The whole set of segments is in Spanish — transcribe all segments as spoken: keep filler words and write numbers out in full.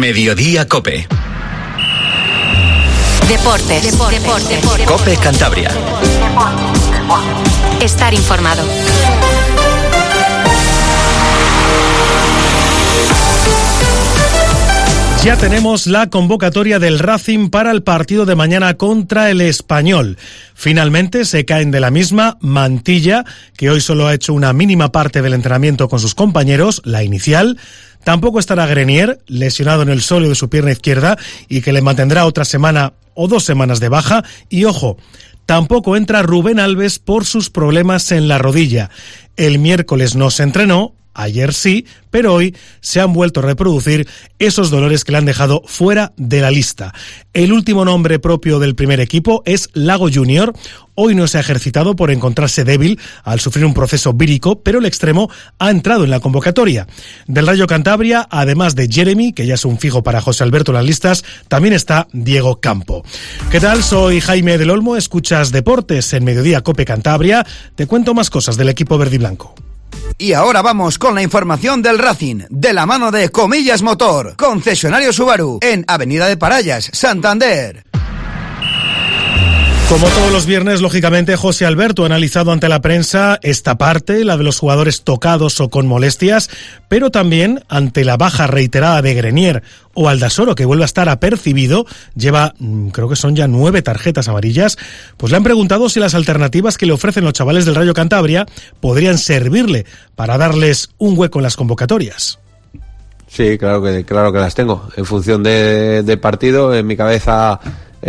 Mediodía Cope. Deportes. Deportes. Deportes. Deportes. Cope Cantabria. Estar informado. Ya tenemos la convocatoria del Racing para el partido de mañana contra el Español. Finalmente se caen de la misma Mantilla, que hoy solo ha hecho una mínima parte del entrenamiento con sus compañeros, la inicial. Tampoco estará Grenier, lesionado en el sóleo de su pierna izquierda y que le mantendrá otra semana o dos semanas de baja. Y ojo, tampoco entra Rubén Alves por sus problemas en la rodilla. El miércoles no se entrenó. Ayer sí, pero hoy se han vuelto a reproducir esos dolores que le han dejado fuera de la lista. El último nombre propio del primer equipo es Lago Junior. Hoy no se ha ejercitado por encontrarse débil al sufrir un proceso vírico, pero el extremo ha entrado en la convocatoria. Del Rayo Cantabria, además de Jeremy, que ya es un fijo para José Alberto en las listas, también está Diego Campo. ¿Qué tal? Soy Jaime del Olmo, escuchas Deportes en Mediodía Cope Cantabria. Te cuento más cosas del equipo verde y blanco. Y ahora vamos con la información del Racing, de la mano de Comillas Motor, concesionario Subaru, en Avenida de Parallas, Santander. Como todos los viernes, lógicamente, José Alberto ha analizado ante la prensa esta parte, la de los jugadores tocados o con molestias, pero también ante la baja reiterada de Grenier o Aldasoro, que vuelve a estar apercibido, lleva, creo que son ya nueve tarjetas amarillas, pues le han preguntado si las alternativas que le ofrecen los chavales del Rayo Cantabria podrían servirle para darles un hueco en las convocatorias. Sí, claro que, claro que las tengo. En función de, de partido, en mi cabeza...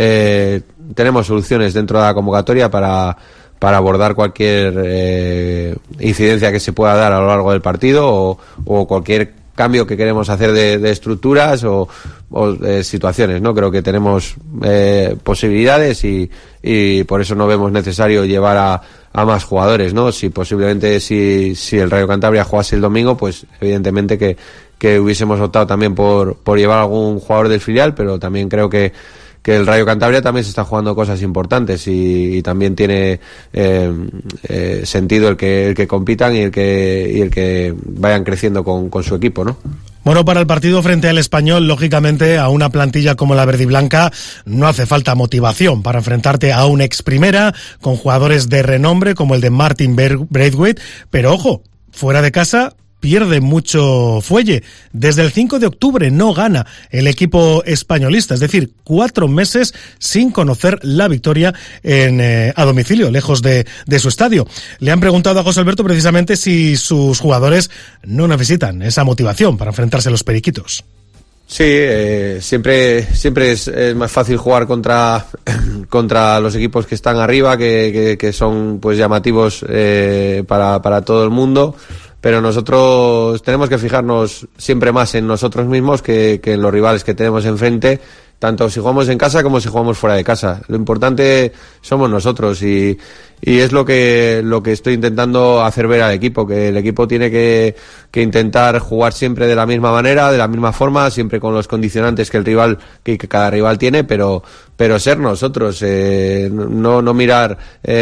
Eh, tenemos soluciones dentro de la convocatoria para, para abordar cualquier eh, incidencia que se pueda dar a lo largo del partido o, o cualquier cambio que queremos hacer de, de estructuras o, o eh, situaciones, ¿no? Creo que tenemos eh, posibilidades y, y por eso no vemos necesario llevar a, a más jugadores, ¿no? Si posiblemente si, si el Rayo Cantabria jugase el domingo, pues evidentemente que, que hubiésemos optado también por, por llevar a algún jugador del filial, pero también creo que que el Rayo Cantabria también se está jugando cosas importantes y, y también tiene eh, eh, sentido el que el que compitan y el que y el que vayan creciendo con, con su equipo, ¿no? Bueno, para el partido frente al Español, lógicamente, a una plantilla como la verde y blanca no hace falta motivación para enfrentarte a una ex primera con jugadores de renombre como el de Martin Braithwaite, pero ojo, fuera de casa pierde mucho fuelle. Desde el cinco de octubre no gana el equipo españolista, es decir, cuatro meses sin conocer la victoria en, eh, a domicilio, lejos de, de su estadio. Le han preguntado a José Alberto precisamente si sus jugadores no necesitan esa motivación para enfrentarse a los periquitos. Sí, eh, siempre siempre es, es más fácil jugar contra contra los equipos que están arriba, que, que, que son pues llamativos eh, para, para todo el mundo. Pero nosotros tenemos que fijarnos siempre más en nosotros mismos que, que en los rivales que tenemos enfrente, tanto si jugamos en casa como si jugamos fuera de casa. Lo importante somos nosotros y, y es lo que lo que estoy intentando hacer ver al equipo, que el equipo tiene que, que intentar jugar siempre de la misma manera, de la misma forma, siempre con los condicionantes que el rival, que, que cada rival tiene, pero pero ser nosotros, eh, no no mirar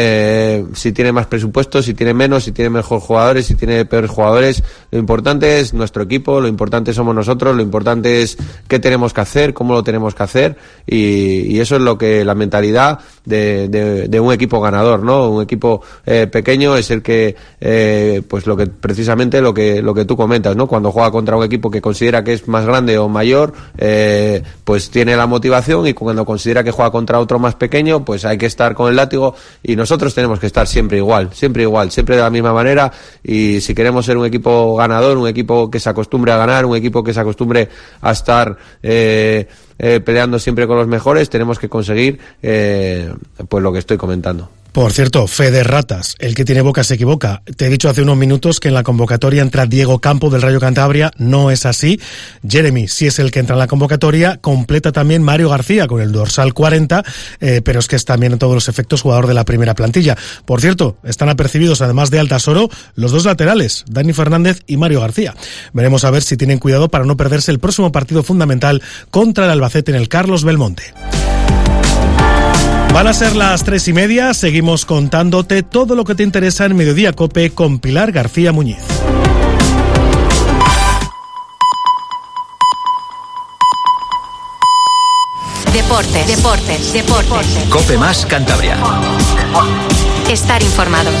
eh, si tiene más presupuesto, si tiene menos, si tiene mejores jugadores, si tiene peores jugadores. Lo importante es nuestro equipo, lo importante somos nosotros, lo importante es qué tenemos que hacer, cómo lo tenemos que hacer y, y eso es lo que la mentalidad de, de, de un equipo ganador, ¿no? Un equipo eh, pequeño es el que eh, pues lo que precisamente lo que lo que tú comentas, ¿no? Cuando juega contra un equipo que considera que es más grande o mayor, eh, pues tiene la motivación, y cuando considera que juega contra otro más pequeño, pues hay que estar con el látigo, y nosotros tenemos que estar siempre igual, siempre igual, siempre de la misma manera. Y si queremos ser un equipo ganador, un equipo que se acostumbre a ganar, un equipo que se acostumbre a estar eh, eh, peleando siempre con los mejores, tenemos que conseguir eh, pues lo que estoy comentando. Por cierto, fe de ratas, el que tiene boca se equivoca. Te he dicho hace unos minutos que en la convocatoria entra Diego Campo del Rayo Cantabria, no es así. Jeremy sí es el que entra en la convocatoria, completa también Mario García con el dorsal cuarenta, eh, pero es que es también en todos los efectos jugador de la primera plantilla. Por cierto, están apercibidos además de Aldasoro los dos laterales, Dani Fernández y Mario García. Veremos a ver si tienen cuidado para no perderse el próximo partido fundamental contra el Albacete en el Carlos Belmonte. Van a ser las tres y media, seguimos contándote todo lo que te interesa en Mediodía Cope con Pilar García Muñiz. Deportes, deportes, deportes. COPE más Cantabria. Estar informado.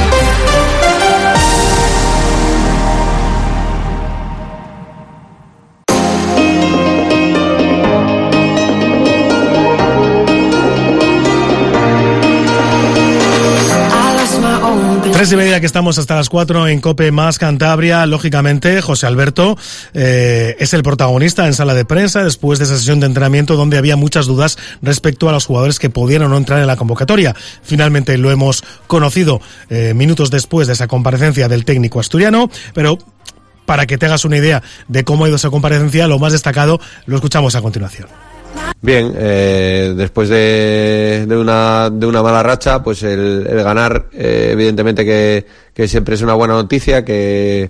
Tres y media que estamos hasta las cuatro en COPE más Cantabria. Lógicamente, José Alberto eh, es el protagonista en sala de prensa después de esa sesión de entrenamiento donde había muchas dudas respecto a los jugadores que podían o no entrar en la convocatoria. Finalmente lo hemos conocido eh, minutos después de esa comparecencia del técnico asturiano, pero para que te hagas una idea de cómo ha ido esa comparecencia, lo más destacado lo escuchamos a continuación. Bien, eh, después de, de una de una mala racha, pues el, el ganar, eh, evidentemente que, que siempre es una buena noticia, que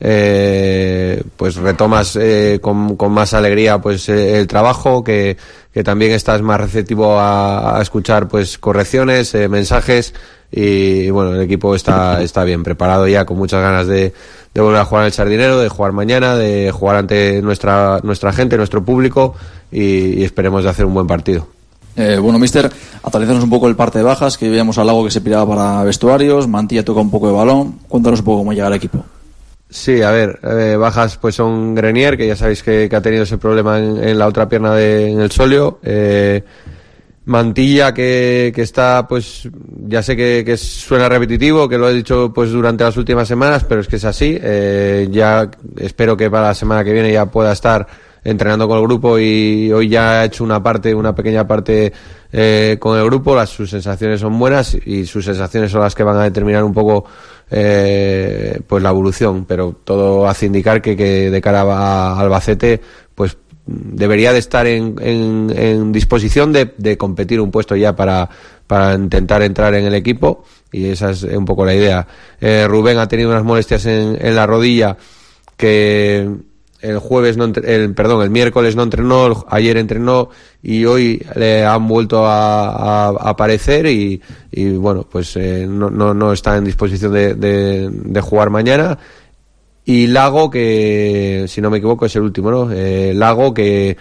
eh, pues retomas eh, con, con más alegría pues eh, el trabajo, que, que también estás más receptivo a, a escuchar pues correcciones, eh, mensajes, y bueno, el equipo está está bien preparado ya, con muchas ganas de, de volver a jugar en el Sardinero, de jugar mañana, de jugar ante nuestra nuestra gente, nuestro público, y, y esperemos de hacer un buen partido. Eh, bueno, mister, actualizanos un poco el parte de bajas, que veíamos a Lago que se piraba para vestuarios, Mantilla toca un poco de balón. Cuéntanos un poco cómo llega el equipo. Sí, a ver, eh, bajas pues son Grenier, que ya sabéis que, que ha tenido ese problema en, en la otra pierna de, en el sóleo, eh, Mantilla que, que está, pues ya sé que, que suena repetitivo, que lo he dicho pues durante las últimas semanas, pero es que es así. Eh, ya espero que para la semana que viene ya pueda estar entrenando con el grupo, y hoy ya ha hecho una parte, una pequeña parte eh, con el grupo. Las, sus sensaciones son buenas y sus sensaciones son las que van a determinar un poco eh, pues la evolución, pero todo hace indicar que, que de cara a Albacete pues debería de estar en, en, en disposición de, de competir un puesto ya para, para intentar entrar en el equipo, y esa es un poco la idea. Eh, Rubén ha tenido unas molestias en, en la rodilla, que el jueves no entre, el perdón el miércoles no entrenó, ayer entrenó y hoy le han vuelto a, a, a aparecer, y, y bueno pues eh, no, no, no está en disposición de, de, de jugar mañana. Y Lago, que si no me equivoco es el último, ¿no? Eh, Lago, que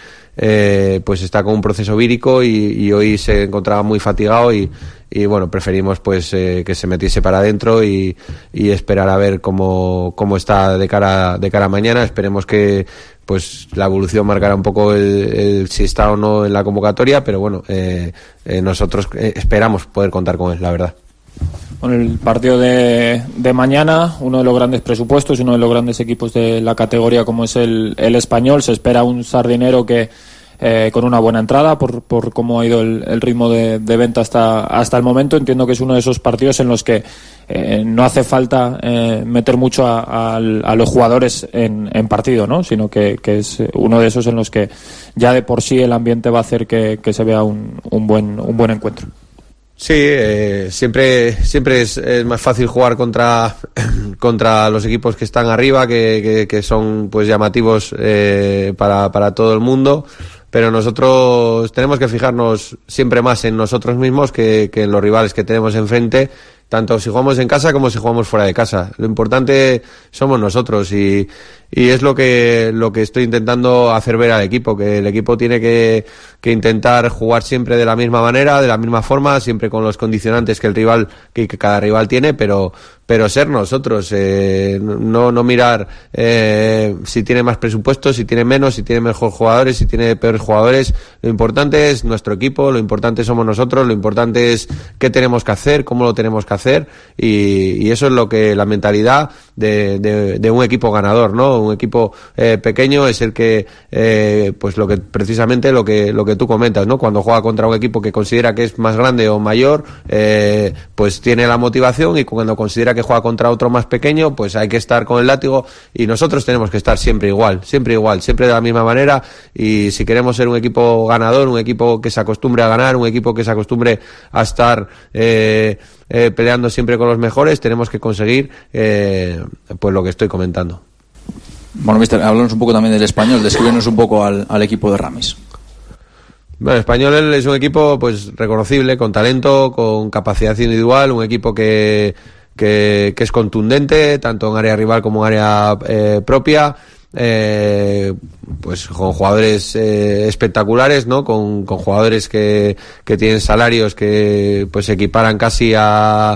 eh, pues está con un proceso vírico, y, y hoy se encontraba muy fatigado, y, y bueno, preferimos pues eh, que se metiese para adentro y, y esperar a ver cómo, cómo está de cara, de cara a mañana. Esperemos que pues la evolución marcará un poco el, el si está o no en la convocatoria, pero bueno, eh, eh, nosotros eh, esperamos poder contar con él, la verdad. Con el partido de, de mañana, uno de los grandes presupuestos, uno de los grandes equipos de la categoría como es el, el Español, se espera un Sardinero que eh, con una buena entrada por, por cómo ha ido el, el ritmo de, de venta hasta, hasta el momento. Entiendo que es uno de esos partidos en los que eh, no hace falta eh, meter mucho a, a, a los jugadores en, en partido, ¿no? Sino que, que es uno de esos en los que ya de por sí el ambiente va a hacer que, que se vea un, un, buen, un buen encuentro. Sí, eh, siempre siempre es, es más fácil jugar contra contra los equipos que están arriba, que, que, que son pues llamativos eh, para, para todo el mundo, pero nosotros tenemos que fijarnos siempre más en nosotros mismos que, que en los rivales que tenemos enfrente, tanto si jugamos en casa como si jugamos fuera de casa. Lo importante somos nosotros, y, y es lo que lo que estoy intentando hacer ver al equipo, que el equipo tiene que, que intentar jugar siempre de la misma manera, de la misma forma, siempre con los condicionantes que el rival, que, que cada rival tiene, pero pero ser nosotros, eh, no no mirar eh, si tiene más presupuesto, si tiene menos, si tiene mejores jugadores, si tiene peores jugadores. Lo importante es nuestro equipo, lo importante somos nosotros, lo importante es qué tenemos que hacer, cómo lo tenemos que hacer, y, y eso es lo que la mentalidad de, de, de un equipo ganador, ¿no? Un equipo eh, pequeño es el que eh, pues lo que precisamente lo que lo que tú comentas, ¿no? Cuando juega contra un equipo que considera que es más grande o mayor, eh, pues tiene la motivación, y cuando considera que juega contra otro más pequeño, pues hay que estar con el látigo, y nosotros tenemos que estar siempre igual, siempre igual, siempre de la misma manera. Y si queremos ser un equipo ganador, un equipo que se acostumbre a ganar, un equipo que se acostumbre a estar eh, eh, peleando siempre con los mejores, tenemos que conseguir eh, pues lo que estoy comentando. Bueno, mister, háblanos un poco también del Español, descríbenos un poco al, al equipo de Ramis. Bueno, el Español es un equipo pues reconocible, con talento, con capacidad individual, un equipo que que, que es contundente tanto en área rival como en área eh, propia, eh, pues con jugadores eh, espectaculares, ¿no? Con, con jugadores que, que tienen salarios que pues se equiparan casi a,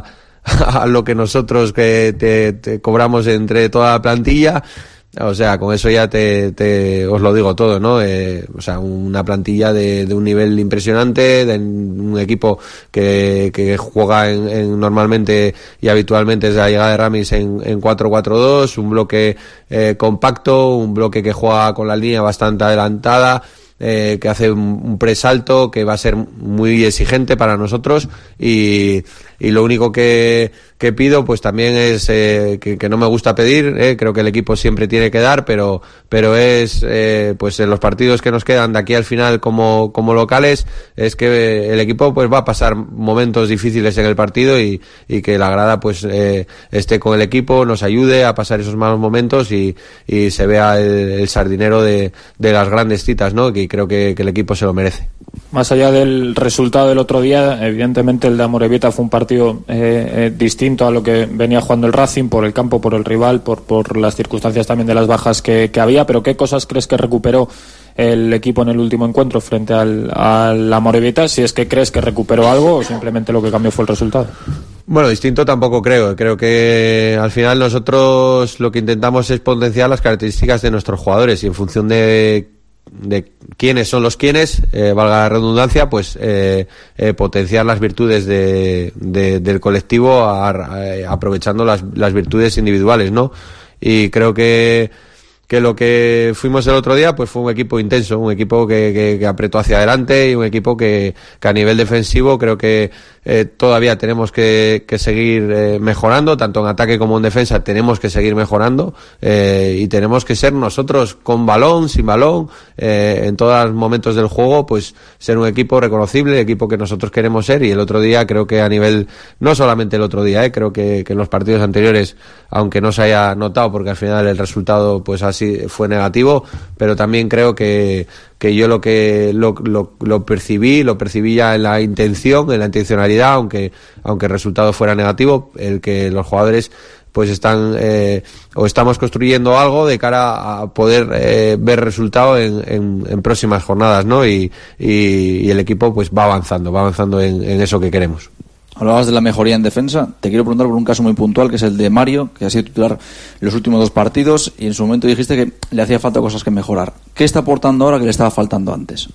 a lo que nosotros que te, te cobramos entre toda la plantilla. O sea, con eso ya te, te os lo digo todo, ¿no? Eh, o sea, una plantilla de, de un nivel impresionante, de un equipo que, que juega en, en normalmente y habitualmente desde la llegada de Ramis en, en cuatro cuatro dos, un bloque eh, compacto, un bloque que juega con la línea bastante adelantada, eh, que hace un, un press alto, que va a ser muy exigente para nosotros y, y lo único que, que pido pues también es eh, que, que no me gusta pedir, eh, creo que el equipo siempre tiene que dar, pero pero es eh, pues en los partidos que nos quedan de aquí al final como, como locales, es que el equipo pues va a pasar momentos difíciles en el partido y, y que la grada pues eh, esté con el equipo, nos ayude a pasar esos malos momentos y, y se vea el, el sardinero de, de las grandes citas, ¿no? Que creo que, que el equipo se lo merece. Más allá del resultado del otro día, evidentemente el de Amorebieta fue un partido eh, eh, distinto a lo que venía jugando el Racing, por el campo, por el rival, por, por las circunstancias también de las bajas que, que había, pero ¿qué cosas crees que recuperó el equipo en el último encuentro frente al, al Amorebieta? Si es que crees que recuperó algo o simplemente lo que cambió fue el resultado. Bueno, distinto tampoco creo. Creo que al final nosotros lo que intentamos es potenciar las características de nuestros jugadores y en función de de quiénes son los quiénes, eh, valga la redundancia, pues eh, eh, potenciar las virtudes de, de, del colectivo a, a, aprovechando las, las virtudes individuales, ¿no? Y creo que que lo que fuimos el otro día pues fue un equipo intenso, un equipo que, que, que apretó hacia adelante y un equipo que, que a nivel defensivo creo que eh, todavía tenemos que, que seguir eh, mejorando, tanto en ataque como en defensa tenemos que seguir mejorando eh, y tenemos que ser nosotros con balón, sin balón, eh, en todos los momentos del juego, pues ser un equipo reconocible, el equipo que nosotros queremos ser. Y el otro día creo que a nivel, no solamente el otro día, eh, creo que, que en los partidos anteriores, aunque no se haya notado porque al final el resultado pues así fue negativo, pero también creo que que yo lo que lo, lo, lo percibí, lo percibí ya en la intención, en la intencionalidad, aunque aunque el resultado fuera negativo, el que los jugadores pues están eh, o estamos construyendo algo de cara a poder eh, ver resultado en, en, en próximas jornadas, ¿no? Y, y, y el equipo pues va avanzando, va avanzando en, en eso que queremos. Hablabas de la mejoría en defensa. Te quiero preguntar por un caso muy puntual, que es el de Mario, que ha sido titular los últimos dos partidos y en su momento dijiste que le hacía falta cosas que mejorar. ¿Qué está aportando ahora que le estaba faltando antes?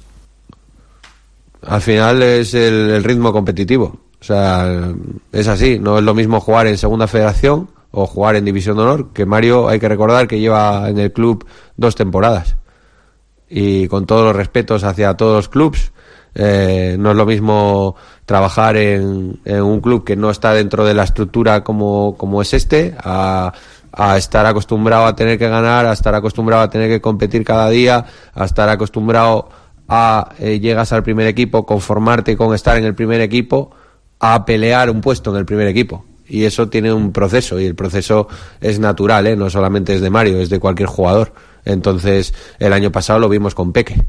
Al final es el, el ritmo competitivo. O sea, es así. No es lo mismo jugar en Segunda Federación o jugar en División de Honor, que Mario, hay que recordar que lleva en el club dos temporadas. Y con todos los respetos hacia todos los clubs, Eh, no es lo mismo trabajar en, en un club que no está dentro de la estructura como, como es este, a, a estar acostumbrado a tener que ganar, a estar acostumbrado a tener que competir cada día, a estar acostumbrado a eh, llegas al primer equipo, conformarte con estar en el primer equipo, a pelear un puesto en el primer equipo. Y eso tiene un proceso, y el proceso es natural, ¿eh? No solamente es de Mario, es de cualquier jugador. Entonces, el año pasado lo vimos con Peque.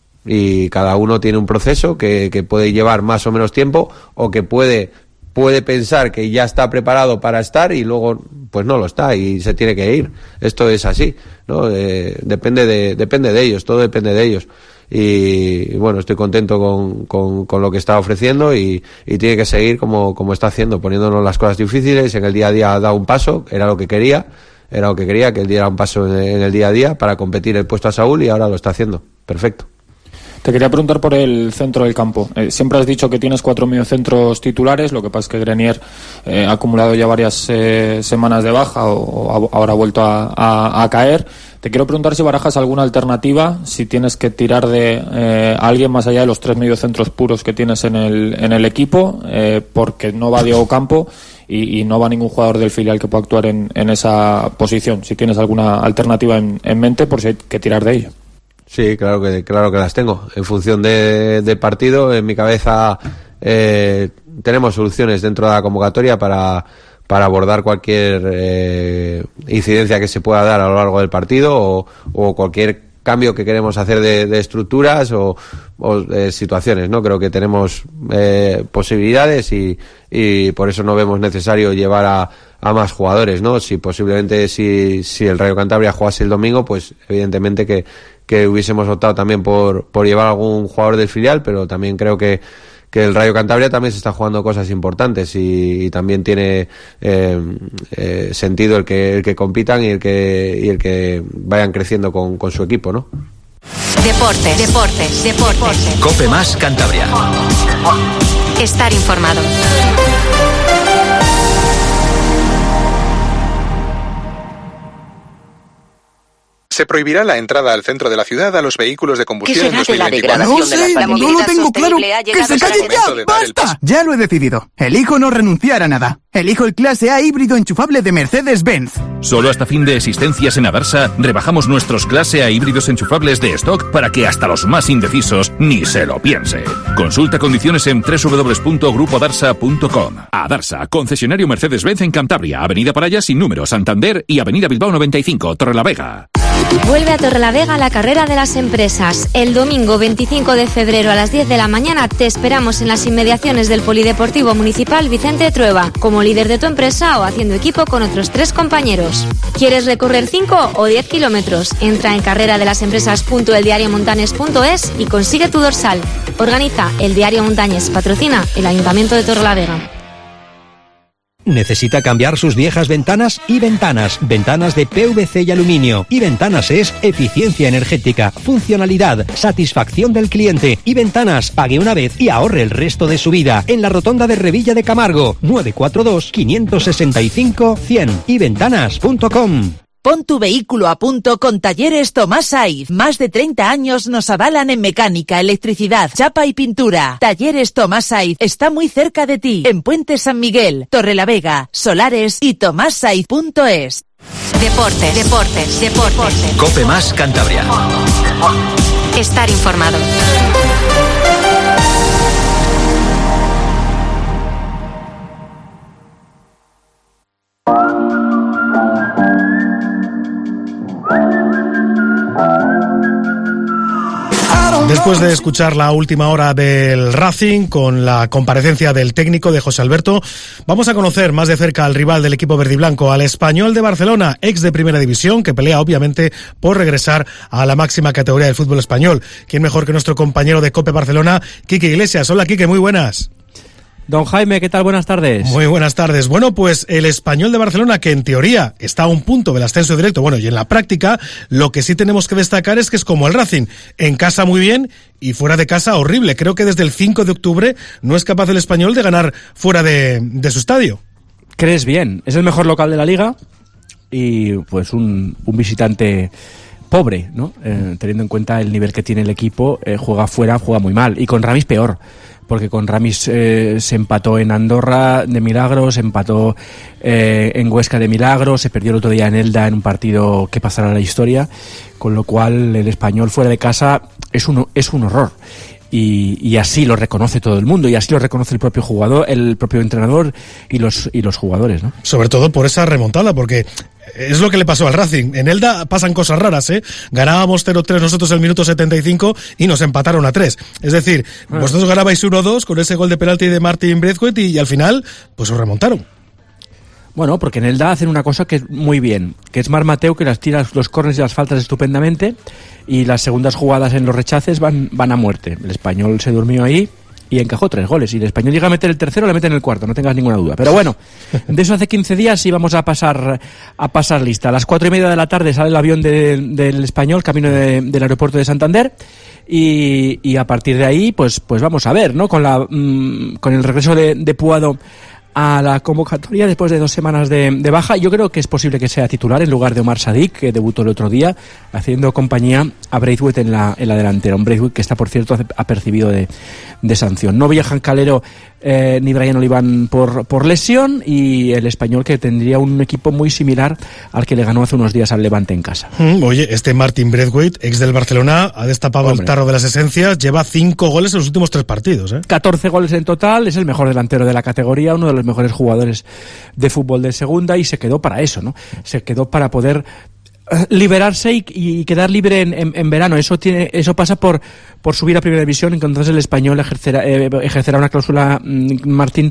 Y cada uno tiene un proceso que, que puede llevar más o menos tiempo, o que puede puede pensar que ya está preparado para estar y luego pues no lo está y se tiene que ir. Esto es así, ¿no? Eh, depende de depende de ellos, todo depende de ellos. Y, y bueno, estoy contento con, con, con lo que está ofreciendo y, y tiene que seguir como, como está haciendo, poniéndonos las cosas difíciles. En el día a día ha dado un paso, era lo que quería, era lo que quería, que él diera un paso en, en el día a día para competir el puesto a Saúl, y ahora lo está haciendo. Perfecto. Te quería preguntar por el centro del campo. Eh, siempre has dicho que tienes cuatro mediocentros titulares, lo que pasa es que Grenier eh, ha acumulado ya varias eh, semanas de baja o, o ahora ha vuelto a, a, a caer. Te quiero preguntar si barajas alguna alternativa, si tienes que tirar de eh, alguien más allá de los tres mediocentros puros que tienes en el, en el equipo, eh, porque no va Diego Campo y, y no va ningún jugador del filial que pueda actuar en, en esa posición. Si tienes alguna alternativa en, en mente, por si hay que tirar de ello. Sí, claro que claro que las tengo. En función de, de partido, en mi cabeza eh, tenemos soluciones dentro de la convocatoria para, para abordar cualquier eh, incidencia que se pueda dar a lo largo del partido o, o cualquier cambio que queremos hacer de, de estructuras o, o de situaciones, ¿no? Creo que tenemos eh, posibilidades y, y por eso no vemos necesario llevar a, a más jugadores, ¿no? Si posiblemente si, si el Rayo Cantabria jugase el domingo, pues evidentemente que, que hubiésemos optado también por, por llevar algún jugador del filial, pero también creo que que el Rayo Cantabria también se está jugando cosas importantes y, y también tiene eh, eh, sentido el que el que compitan y el que y el que vayan creciendo con, con su equipo, ¿no? Deportes, deportes, deportes. Cope Más Cantabria. Estar informado. Se prohibirá la entrada al centro de la ciudad a los vehículos de combustión en dos mil veinticuatro. No sé, no lo tengo claro. ¡Que se callen ya! ¡Basta! Ya lo he decidido. Elijo no renunciar a nada. Elijo el clase A híbrido enchufable de Mercedes-Benz. Solo hasta fin de existencias en Adarsa rebajamos nuestros clase A híbridos enchufables de stock para que hasta los más indecisos ni se lo piense. Consulta condiciones en doble u doble u doble u punto grupo adarsa punto com. Adarsa, concesionario Mercedes-Benz en Cantabria, Avenida Paraya sin número, Santander y Avenida Bilbao noventa y cinco, Torrelavega. Vuelve a Torrelavega la carrera de las empresas. El domingo veinticinco de febrero a las diez de la mañana te esperamos en las inmediaciones del Polideportivo Municipal Vicente Trueba, como líder de tu empresa o haciendo equipo con otros tres compañeros. ¿Quieres recorrer cinco o diez kilómetros? Entra en carrera de las empresas punto el diario montañes punto es y consigue tu dorsal. Organiza el Diario Montañes, patrocina el Ayuntamiento de Torrelavega. ¿Necesita cambiar sus viejas ventanas? Y Ventanas, ventanas de P V C y aluminio. Y Ventanas es eficiencia energética, funcionalidad, satisfacción del cliente. Y Ventanas, pague una vez y ahorre el resto de su vida. En la rotonda de Revilla de Camargo, nueve cuatro dos, cinco seis cinco, cien. y ventanas punto com. Pon tu vehículo a punto con Talleres Tomás Saiz. Más de treinta años nos avalan en mecánica, electricidad, chapa y pintura. Talleres Tomás Saiz está muy cerca de ti, en Puente San Miguel, Torrelavega, Solares y tomás saiz punto es. Deportes, deportes, deportes. Cope Más Cantabria. Estar informado. Después de escuchar la última hora del Racing con la comparecencia del técnico de José Alberto, vamos a conocer más de cerca al rival del equipo verdiblanco, al Español de Barcelona, ex de Primera División, que pelea obviamente por regresar a la máxima categoría del fútbol español. ¿Quién mejor que nuestro compañero de COPE Barcelona, Quique Iglesias? Hola Quique, muy buenas. Don Jaime, ¿qué tal? Buenas tardes. Muy buenas tardes. Bueno, pues el Español de Barcelona, que en teoría está a un punto del ascenso directo, bueno, y en la práctica, lo que sí tenemos que destacar es que es como el Racing, en casa muy bien y fuera de casa horrible. Creo que desde el cinco de octubre no es capaz el Español de ganar fuera de, de su estadio. ¿Crees bien? Es el mejor local de la Liga y pues un, un visitante pobre, ¿no? Eh, teniendo en cuenta el nivel que tiene el equipo, eh, juega fuera, juega muy mal. Y con Ramis peor, porque con Ramis eh, se empató en Andorra de milagro, se empató eh, en Huesca de milagro, se perdió el otro día en Elda en un partido que pasará a la historia, con lo cual el Español fuera de casa es un, es un horror. Y, y así lo reconoce todo el mundo y así lo reconoce el propio jugador, el propio entrenador y los y los jugadores, ¿no? Sobre todo por esa remontada, porque es lo que le pasó al Racing. En Elda pasan cosas raras, ¿eh? Ganábamos cero tres nosotros el minuto setenta y cinco y nos empataron a tres. Es decir, ah. vosotros ganabais uno dos con ese gol de penalti de Martin Braithwaite y, y al final, pues os remontaron. Bueno, porque en Elda hacen una cosa que es muy bien, que es Mar Mateo, que las tira los córneres y las faltas estupendamente, y las segundas jugadas en los rechaces van, van a muerte. El Español se durmió ahí y encajó tres goles, y el Español llega a meter el tercero, le mete en el cuarto, no tengas ninguna duda. Pero bueno, de eso hace quince días íbamos a pasar a pasar lista. A las cuatro y media de la tarde sale el avión de, del Español, camino de, del aeropuerto de Santander, y, y a partir de ahí, pues, pues vamos a ver, ¿no? Con la mmm, con el regreso de, de Puado a la convocatoria después de dos semanas de, de baja. Yo creo que es posible que sea titular en lugar de Omar Sadik, que debutó el otro día haciendo compañía a Braithwaite en la, en la delantera. Un Braithwaite que está, por cierto, apercibido de, de sanción. No viajan Calero eh, ni Brian Oliván por, por lesión, y el Español, que tendría un equipo muy similar al que le ganó hace unos días al Levante en casa. Mm, oye, este Martin Braithwaite, ex del Barcelona, ha destapado Hombre. el tarro de las esencias, lleva cinco goles en los últimos tres partidos. ¿eh? catorce goles en total, es el mejor delantero de la categoría, uno de los mejores jugadores de fútbol de segunda, y se quedó para eso, ¿no? Se quedó para poder liberarse y, y quedar libre en, en, en verano. Eso tiene, eso pasa por por subir a Primera División, y entonces el Español ejercerá, eh, ejercerá una cláusula, Martín,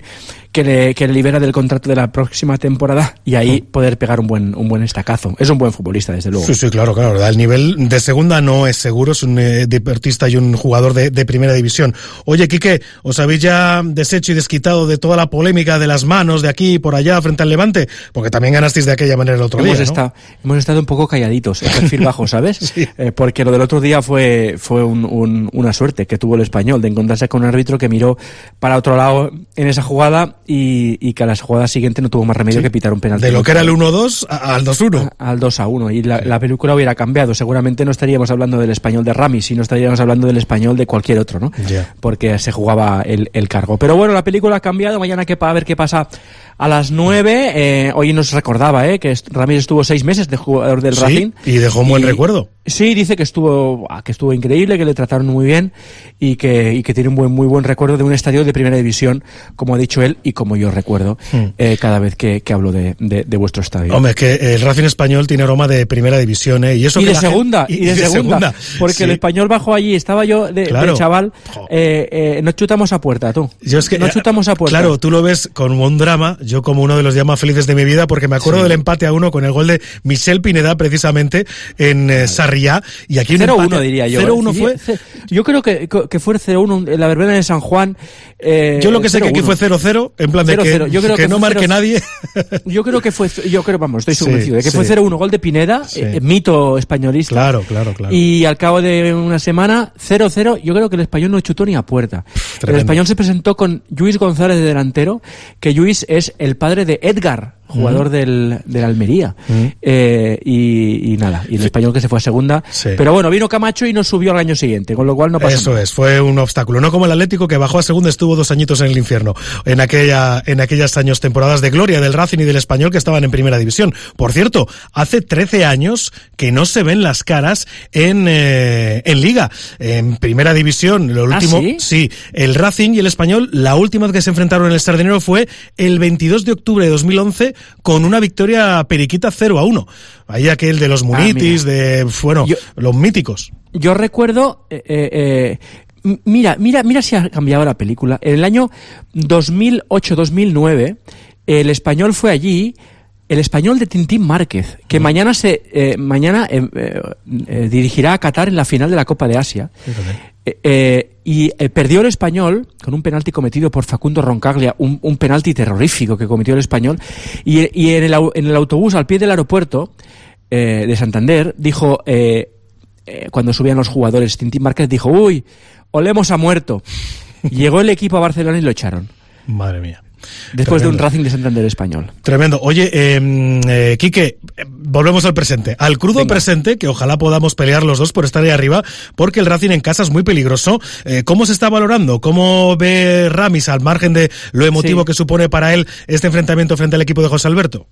que le, que le libera del contrato de la próxima temporada y ahí poder pegar un buen un buen estacazo. Es un buen futbolista, desde luego. Sí, sí, claro, claro. El nivel de segunda no es seguro, es un eh, deportista y un jugador de, de primera división. Oye, Quique, ¿os habéis ya deshecho y desquitado de toda la polémica de las manos de aquí y por allá frente al Levante? Porque también ganasteis de aquella manera el otro hemos día, estado, ¿no? Hemos estado un poco calladitos, en perfil bajo, ¿sabes? Sí. Eh, porque lo del otro día fue fue un, un, una suerte que tuvo el Español de encontrarse con un árbitro que miró para otro lado en esa jugada y, y que a la jugada siguiente no tuvo más remedio sí. que pitar un penalti. De lo que era el uno dos al dos uno. Al dos a uno. Y la, sí. la película hubiera cambiado. Seguramente no estaríamos hablando del Español de Ramis, sino estaríamos hablando del Español de cualquier otro, ¿no? Yeah. Porque se jugaba el, el cargo. Pero bueno, la película ha cambiado. Mañana que a ver qué pasa a las nueve. Eh, hoy nos recordaba eh, que Ramis estuvo seis meses de jugador del sí, Racing. Y dejó un buen y, recuerdo. Sí, dice que estuvo que estuvo increíble, que le trataron muy bien y que, y que tiene un buen muy buen recuerdo de un estadio de primera división, como ha dicho él y como yo recuerdo hmm. eh, cada vez que, que hablo de, de, de vuestro estadio. Hombre, es que el Racing Español tiene aroma de primera división, ¿eh? Y, eso y, que de segunda, gente, y, de, y de segunda, segunda, porque sí. el Español bajó allí, estaba yo de, claro. de chaval, eh, eh, no chutamos a puerta, tú. Yo es que, no chutamos a puerta. Claro, tú lo ves como un drama, yo como uno de los días más felices de mi vida, porque me acuerdo sí. del empate a uno con el gol de Michel Pineda, precisamente, en eh, Sarriá, y aquí cero uno diría yo. cero uno fue. Yo creo que, que fue cero uno en la verbena de San Juan. Eh, yo lo que sé cero, que aquí fue cero cero, en plan de cero, que, cero. Yo creo que, que no marque cero, nadie. Yo creo que fue, yo creo, vamos, estoy convencido sí, de que sí. fue cero uno, gol de Pineda, sí. eh, mito españolista. Claro, claro, claro. Y al cabo de una semana, cero cero, yo creo que el Español no chutó ni a puerta. Pff, el Español se presentó con Lluís González de delantero, que Lluís es el padre de Edgar, jugador mm. del, del Almería. Mm. Eh, y, y nada, y el Español que se fue a segunda. Sí. Pero bueno, vino Camacho y nos subió al año siguiente, con lo cual no pasó. Eso nada. Es, fue un obstáculo. No como el Atlético, que bajó a segunda, estuvo dos añitos en el infierno, en aquella, en aquellas años, temporadas de gloria del Racing y del Español que estaban en primera división. Por cierto, hace trece años que no se ven las caras en, eh, en Liga. En primera división, lo último, ¿Ah, sí? sí, el Racing y el Español, la última vez que se enfrentaron en el Sardinero fue el veintidós de octubre de dos mil once, con una victoria periquita cero a uno. Ahí aquel de los Munitis, ah, de, bueno, yo, los míticos. Yo recuerdo, eh, eh, mira, mira, mira si ha cambiado la película. En el año dos mil ocho dos mil nueve, el Español fue allí, el Español de Tintín Márquez, que mm. mañana se, eh, mañana eh, eh, dirigirá a Qatar en la final de la Copa de Asia. Eh, eh, y eh, perdió el Español con un penalti cometido por Facundo Roncaglia, un, un penalti terrorífico que cometió el Español, y, y en, el, en el autobús al pie del aeropuerto eh, de Santander dijo, eh, eh, cuando subían los jugadores, Tintín Márquez dijo, uy, olemos a muerto. Llegó el equipo a Barcelona y lo echaron. Madre mía. Después Tremendo. De un Racing de Santander español. Tremendo. Oye, eh, eh, Quique, volvemos al presente. Al crudo Venga. presente, que ojalá podamos pelear los dos por estar ahí arriba, porque el Racing en casa es muy peligroso. Eh, ¿Cómo se está valorando? ¿Cómo ve Ramis, al margen de lo emotivo sí. que supone para él este enfrentamiento frente al equipo de José Alberto?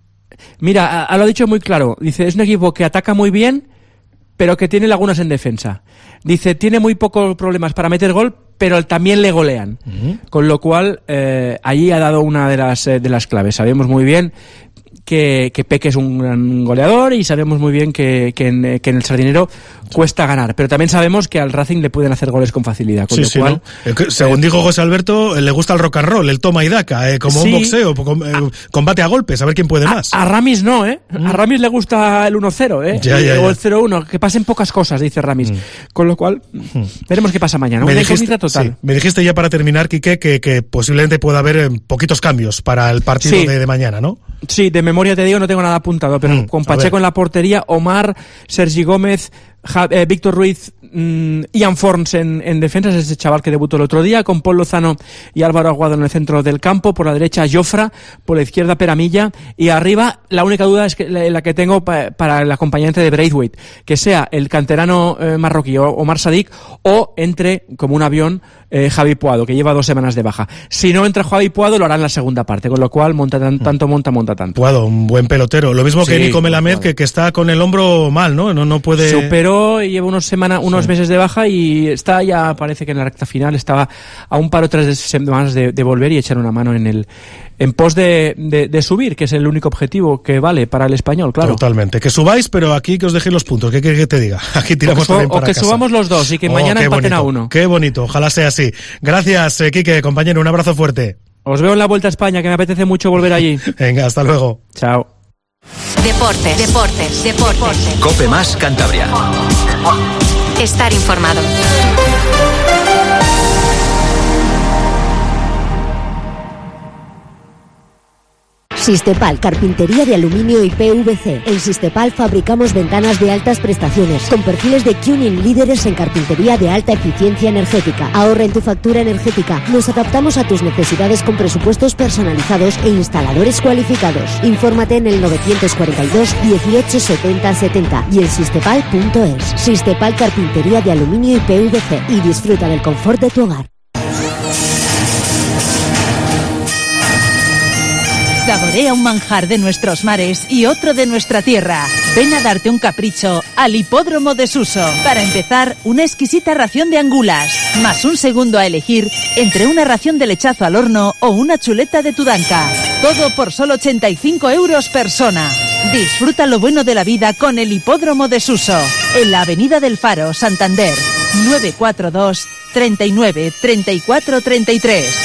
Mira, a, a lo ha dicho muy claro. Dice, es un equipo que ataca muy bien, pero que tiene lagunas en defensa. Dice, tiene muy pocos problemas para meter gol, pero también le golean. Uh-huh. Con lo cual, eh, ahí ha dado una de las, eh, de las claves. Sabemos muy bien que, que Peque es un gran goleador y sabemos muy bien que, que, en, que en el Sardinero cuesta ganar, pero también sabemos que al Racing le pueden hacer goles con facilidad, con sí, lo sí, cual ¿no? según eh, dijo José Alberto, le gusta el rock and roll, el toma y daca, eh, como sí, un boxeo, con, eh, combate a golpes, a ver quién puede más. A, a Ramis no, eh mm. a Ramis le gusta el uno cero, eh ya, ya, o ya. el cero uno, que pasen pocas cosas, dice Ramis, mm. con lo cual mm. veremos qué pasa mañana. Me una dijiste, total. Sí, me dijiste ya para terminar, Quique, que, que posiblemente pueda haber eh, poquitos cambios para el partido sí. de, de mañana, ¿no? Sí, de memoria te digo, no tengo nada apuntado, pero mm, con Pacheco en la portería, Omar, Sergi Gómez, Ja, eh, Víctor Ruiz, mmm, Ian Forns en, en defensas, ese chaval que debutó el otro día, con Paul Lozano y Álvaro Aguado en el centro del campo, por la derecha Jofra, por la izquierda Peramilla, y arriba la única duda es que la, la que tengo pa, para el acompañante de Braithwaite, que sea el canterano eh, marroquí o Omar Sadik, o entre como un avión eh, Javi Puado, que lleva dos semanas de baja. Si no entra Javi Puado, lo hará en la segunda parte, con lo cual monta tan, tanto, monta, monta tanto. Puado, un buen pelotero. Lo mismo sí, que Nico Melamed, que, que está con el hombro mal, ¿no? No, no puede... Superó y lleva unos semanas, unos sí. meses de baja y está ya, parece que en la recta final estaba a un par o tres semanas de, de volver y echar una mano en el en pos de, de, de subir, que es el único objetivo que vale para el Español, claro. Totalmente. Que subáis, pero aquí que os dejéis los puntos. ¿Qué quieres que te diga? Aquí tiramos o que, también para o que casa. subamos los dos y que oh, mañana empaten bonito, a uno. Qué bonito. Ojalá sea así. Gracias, eh, Quique, compañero. Un abrazo fuerte. Os veo en la Vuelta a España, que me apetece mucho volver allí. Venga, hasta luego. Chao. Deportes, deportes, deportes. Cope Más Cantabria. Estar informado. Sistepal, carpintería de aluminio y P V C. En Sistepal fabricamos ventanas de altas prestaciones, con perfiles de Cuning líderes en carpintería de alta eficiencia energética. Ahorra en tu factura energética. Nos adaptamos a tus necesidades con presupuestos personalizados e instaladores cualificados. Infórmate en el novecientos cuarenta y dos dieciocho setenta setenta y en sistepal punto es. Sistepal, carpintería de aluminio y P V C. Y disfruta del confort de tu hogar. Saborea un manjar de nuestros mares y otro de nuestra tierra. Ven a darte un capricho al Hipódromo de Suso. Para empezar, una exquisita ración de angulas, más un segundo a elegir entre una ración de lechazo al horno o una chuleta de tudanca. Todo por solo ochenta y cinco euros persona. Disfruta lo bueno de la vida con el Hipódromo de Suso, en la Avenida del Faro, Santander. nueve cuatro dos, treinta y nueve, treinta y cuatro, treinta y tres.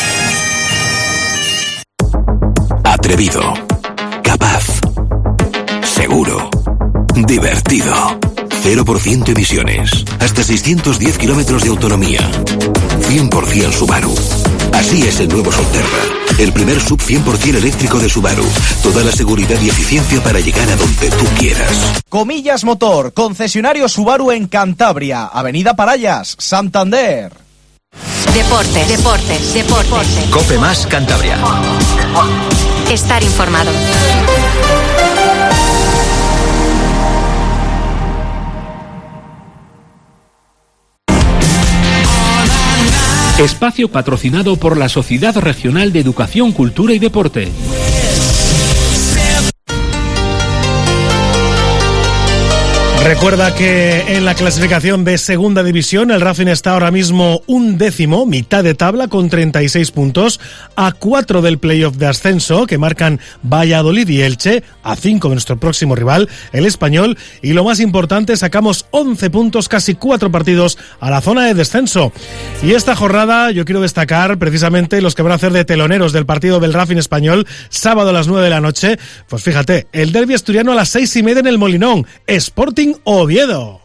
Atrevido, capaz, seguro, divertido. cero por ciento emisiones, hasta seiscientos diez kilómetros de autonomía. cien por ciento Subaru. Así es el nuevo Solterra, el primer sub cien por ciento eléctrico de Subaru. Toda la seguridad y eficiencia para llegar a donde tú quieras. Comillas Motor, concesionario Subaru en Cantabria, Avenida Parayas, Santander. Deportes, deportes, deportes. Cope Más Cantabria. Estar informado. Espacio patrocinado por la Sociedad Regional de Educación, Cultura y Deporte. Recuerda que en la clasificación de Segunda División el Racing está ahora mismo un décimo, mitad de tabla, con treinta y seis puntos, a cuatro del playoff de ascenso que marcan Valladolid y Elche, a cinco de nuestro próximo rival, el Español, y lo más importante, sacamos once puntos, casi cuatro partidos a la zona de descenso. Y esta jornada yo quiero destacar precisamente los que van a hacer de teloneros del partido del Racing Español, sábado a las nueve de la noche. Pues fíjate, el derbi asturiano a las seis y media en el Molinón, Sporting Oviedo.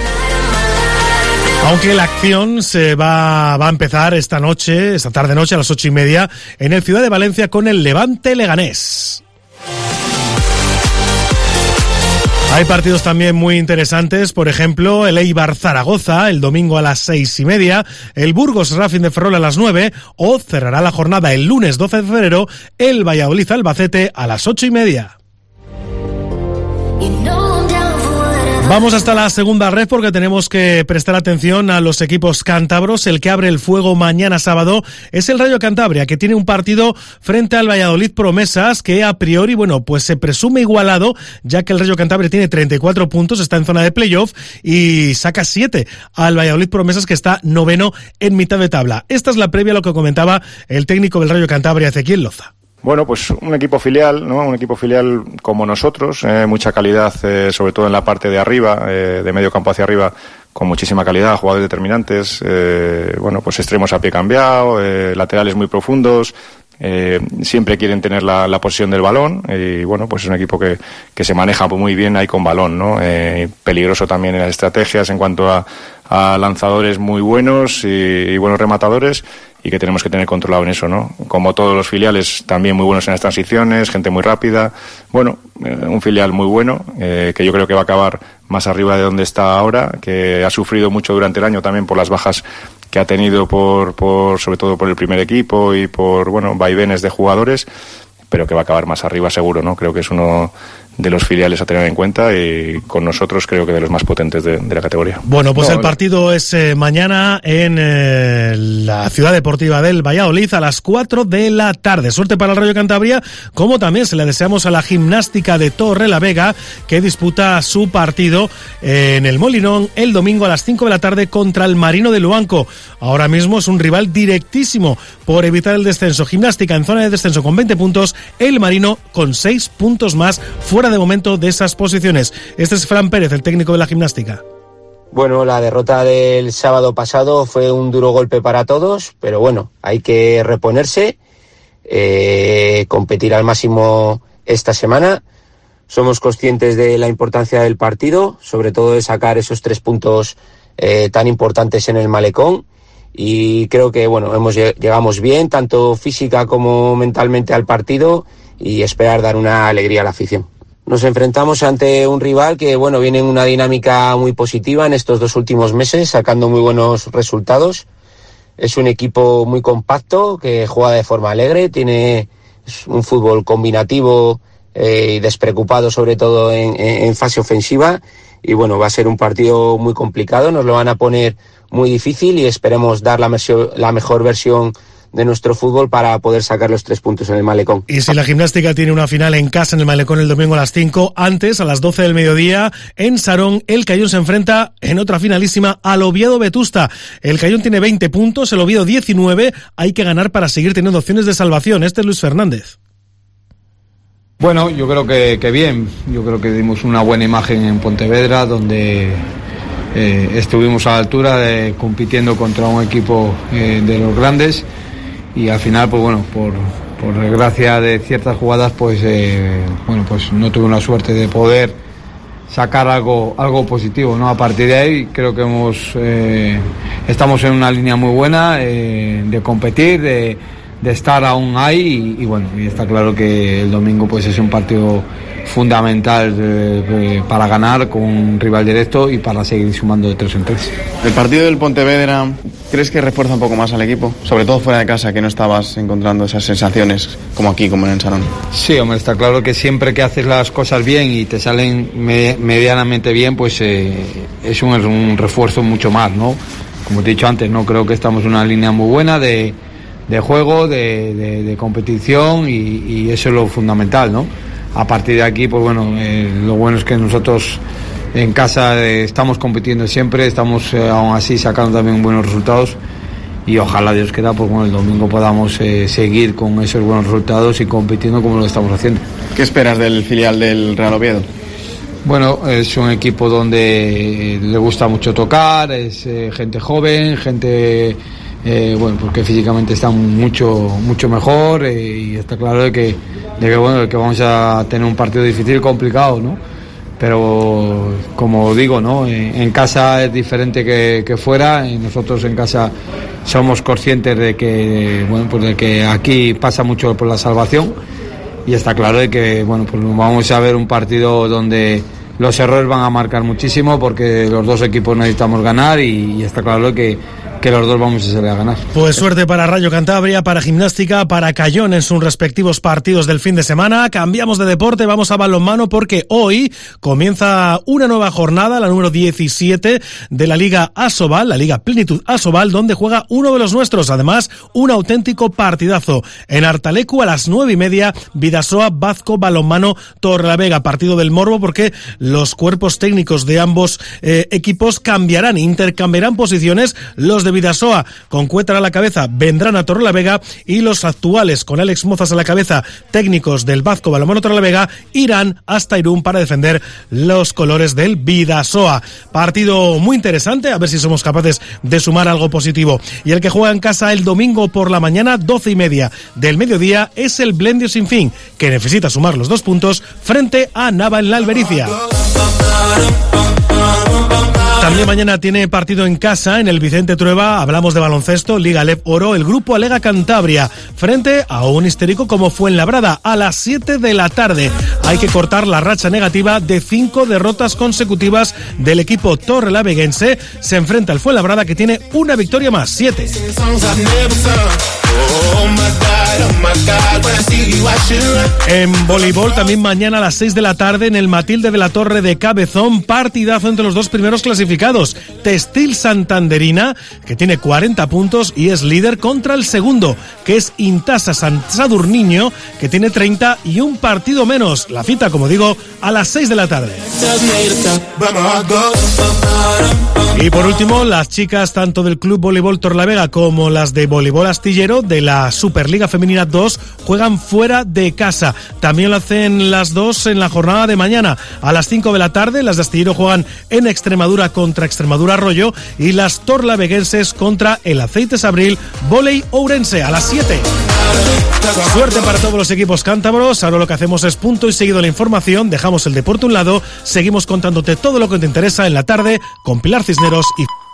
Aunque la acción se va, va a empezar esta noche, esta tarde noche a las ocho y media en el Ciudad de Valencia con el Levante Leganés. Hay partidos también muy interesantes, por ejemplo, el Eibar Zaragoza el domingo a las seis y media, el Burgos Racing de Ferrol a las nueve, o cerrará la jornada el lunes doce de febrero el Valladolid Albacete a las ocho y media. Vamos hasta la segunda red porque tenemos que prestar atención a los equipos cántabros. El que abre el fuego mañana sábado es el Rayo Cantabria, que tiene un partido frente al Valladolid Promesas que a priori, bueno, pues se presume igualado, ya que el Rayo Cantabria tiene treinta y cuatro puntos, está en zona de playoff y saca siete al Valladolid Promesas, que está noveno en mitad de tabla. Esta es la previa a lo que comentaba el técnico del Rayo Cantabria, Ezequiel Loza. Bueno, pues un equipo filial, ¿no? Un equipo filial como nosotros, eh, mucha calidad, eh, sobre todo en la parte de arriba, eh, de medio campo hacia arriba, con muchísima calidad, jugadores determinantes, eh, bueno, pues extremos a pie cambiado, eh, laterales muy profundos, eh, siempre quieren tener la, la posesión del balón y bueno, pues es un equipo que, que se maneja muy bien ahí con balón, ¿no? Eh, peligroso también en las estrategias en cuanto a, a lanzadores muy buenos y, y buenos rematadores, y que tenemos que tener controlado en eso, ¿no? Como todos los filiales, también muy buenos en las transiciones, gente muy rápida. Bueno, eh, un filial muy bueno, eh, que yo creo que va a acabar más arriba de donde está ahora, que ha sufrido mucho durante el año también por las bajas que ha tenido, por, por sobre todo por el primer equipo y por, bueno, vaivenes de jugadores, pero que va a acabar más arriba seguro, ¿no? Creo que es uno de los filiales a tener en cuenta y con nosotros creo que de los más potentes de, de la categoría. Bueno, pues no, el partido es eh, mañana en eh, la Ciudad Deportiva del Valladolid a las cuatro de la tarde. Suerte para el Rayo Cantabria, como también se le deseamos a la Gimnástica de Torrelavega, que disputa su partido en el Molinón el domingo a las cinco de la tarde contra el Marino de Luanco. Ahora mismo es un rival directísimo por evitar el descenso. Gimnástica en zona de descenso con veinte puntos, el Marino con seis puntos más fuera de momento de esas posiciones. Este es Fran Pérez, el técnico de la Gimnástica. Bueno, la derrota del sábado pasado fue un duro golpe para todos, pero bueno, hay que reponerse. eh, competir al máximo esta semana. Somos conscientes de la importancia del partido, sobre todo de sacar esos tres puntos eh, tan importantes en el Malecón, y creo que bueno, hemos llegamos bien, tanto física como mentalmente al partido, y esperar dar una alegría a la afición. Nos enfrentamos ante un rival que bueno, viene en una dinámica muy positiva en estos dos últimos meses, sacando muy buenos resultados. Es un equipo muy compacto, que juega de forma alegre, tiene un fútbol combinativo eh, y despreocupado, sobre todo en, en, en fase ofensiva, y bueno, va a ser un partido muy complicado, nos lo van a poner muy difícil y esperemos dar la, mersio, la mejor versión de nuestro fútbol para poder sacar los tres puntos en el Malecón. Y si la Gimnástica tiene una final en casa en el Malecón el domingo a las cinco, antes, a las doce del mediodía, en Sarón, el Cayón se enfrenta en otra finalísima al Oviedo Vetusta. El Cayón tiene veinte puntos, el Oviedo diecinueve, hay que ganar para seguir teniendo opciones de salvación. Este es Luis Fernández. Bueno, yo creo que, que bien, yo creo que dimos una buena imagen en Pontevedra, donde eh, estuvimos a la altura de compitiendo contra un equipo eh, de los grandes, y al final, pues bueno, por, por desgracia de ciertas jugadas, pues eh, bueno, pues no tuve la suerte de poder sacar algo algo positivo, ¿no? A partir de ahí creo que hemos eh, estamos en una línea muy buena eh, de competir, de de estar aún ahí, y, y bueno, y está claro que el domingo pues es un partido fundamental eh, eh, para ganar con un rival directo y para seguir sumando de tres en tres. El partido del Pontevedra, ¿crees que refuerza un poco más al equipo? Sobre todo fuera de casa, que no estabas encontrando esas sensaciones como aquí, como en el Sarón. Sí, hombre, está claro que siempre que haces las cosas bien y te salen me- medianamente bien, pues eh, es, un, es un refuerzo mucho más, ¿no? Como te he dicho antes, no creo que estamos en una línea muy buena de de juego, de, de, de competición, y, y eso es lo fundamental, ¿no? A partir de aquí, pues bueno, eh, lo bueno es que nosotros en casa eh, estamos compitiendo siempre, estamos eh, aún así sacando también buenos resultados, y ojalá Dios quiera, pues bueno, el domingo podamos eh, seguir con esos buenos resultados y compitiendo como lo estamos haciendo. ¿Qué esperas del filial del Real Oviedo? Bueno, es un equipo donde le gusta mucho tocar, es eh, gente joven, gente Eh, bueno, porque físicamente están mucho mucho mejor, eh, y está claro de que, de que bueno, de que vamos a tener un partido difícil, complicado, ¿no? Pero como digo, ¿no? En, en casa es diferente que, que fuera, y nosotros en casa somos conscientes de que bueno, pues de que aquí pasa mucho por la salvación, y está claro de que bueno, pues vamos a ver un partido donde los errores van a marcar muchísimo, porque los dos equipos necesitamos ganar, y, y está claro que que los dos vamos a salir a ganar. Pues suerte para Rayo Cantabria, para Gimnástica, para Cayón en sus respectivos partidos del fin de semana. Cambiamos de deporte, vamos a balonmano, porque hoy comienza una nueva jornada, la número diecisiete de la Liga Asobal, la Liga Plenitud Asobal, donde juega uno de los nuestros. Además, un auténtico partidazo. En Artalecu a las nueve y media, Bidasoa Bazco Balonmano Torrelavega. Partido del morbo, porque los cuerpos técnicos de ambos eh, equipos cambiarán, intercambiarán posiciones. Los de Bidasoa con Cuétar a la cabeza vendrán a Torrelavega, y los actuales con Alex Mozas a la cabeza, técnicos del Bazco Balonmano Torrelavega, irán hasta Irún para defender los colores del Bidasoa. Partido muy interesante, a ver si somos capaces de sumar algo positivo. Y el que juega en casa el domingo por la mañana, doce y media del mediodía, es el Blendio Sin Fin, que necesita sumar los dos puntos frente a Nava en la Albericia. También mañana tiene partido en casa en el Vicente Trueba. Hablamos de baloncesto, Liga Alep Oro, el grupo Alega Cantabria frente a un histérico como Fuenlabrada a las siete de la tarde. Hay que cortar la racha negativa de cinco derrotas consecutivas del equipo torrelaveguense. Se enfrenta al Fuenlabrada, que tiene una victoria más, siete. En voleibol también mañana a las seis de la tarde en el Matilde de la Torre de Cabezón, partidazo entre los dos primeros clasificados. Textil Santanderina, que tiene cuarenta puntos y es líder, contra el segundo, que es Intasa San Sadurniño, que tiene treinta y un partido menos. La cita, como digo, a las seis de la tarde. Y por último, las chicas tanto del Club Voleibol Torrelavega como las de Voleibol Astillero de la Superliga Femenina dos juegan fuera de casa. También lo hacen las dos en la jornada de mañana. A las cinco de la tarde, las de Astillero juegan en Extremadura contra Extremadura Arroyo, y las torlaveguenses contra el Aceites Abril Voley Ourense a las siete. Suerte para todos los equipos cántabros. Ahora lo que hacemos es punto y seguido la información. Dejamos el deporte a un lado. Seguimos contándote todo lo que te interesa en la tarde con Pilar Cisneros y...